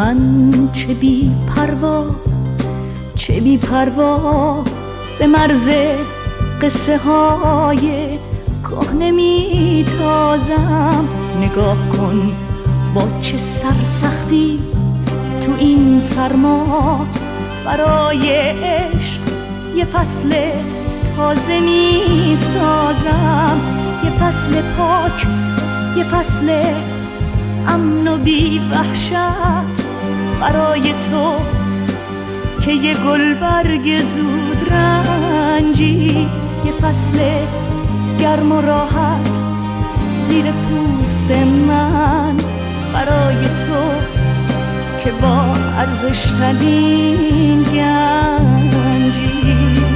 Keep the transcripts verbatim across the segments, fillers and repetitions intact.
من چه بی پروا چه بی پروا به مرز قصه های کهنه می تازم. نگاه کن با چه سرسختی تو این سرما برای عشق یه فصل تازه می سازم. یه فصل پاک، یه فصل امن و بی وحشت برای تو که یه گلبرگ زود رنجی. یه فصل گرم و راحت زیر پوست من برای تو که با ارزش ترین گنجی.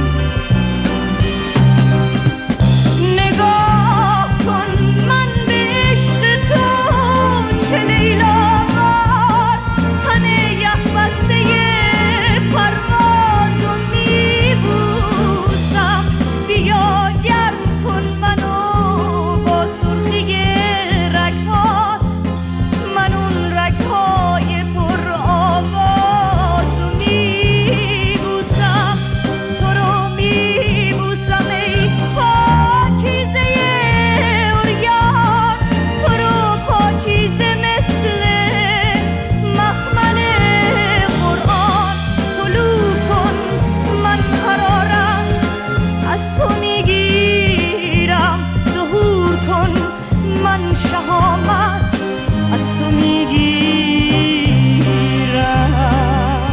نگاه کن من به عشق تو چه لیلاوار تن یخ بسته پرواز و میبوسم. بیا گرم کن منو با سرخی رگ‌هات، من اون رگ‌های پر آواز و میبوسم. تو رو میبوسم ای پاکیزه عریان، تو رو پاکیزه مثل مخمل قرآن. طلوع کن من قرارم از تو میگیرم، ظهور کن من شهامت از تو میگیرم.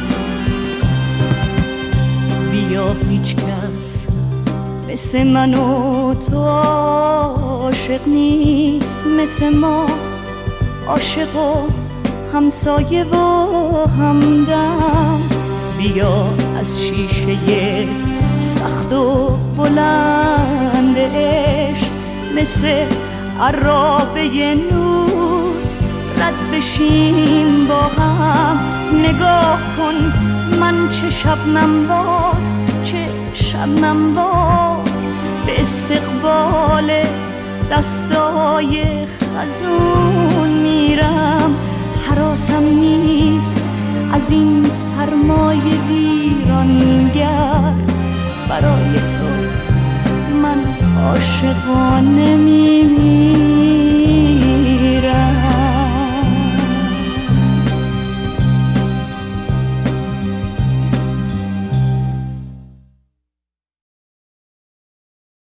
بیا هیچ کس مثل من و تو عاشق نیست، مثل ما عاشق و همسایه و همدم. بیا از شیشه سخت و بلند عشق مثل عرابه نور رد بشیم با هم. نگاه کن من چه شبنم باد چه شبنم باد به استقبال دستای خزون میرم. حراسم نیست از این سرمای ویرانگر، برای تو من عاشقانه میمیرم.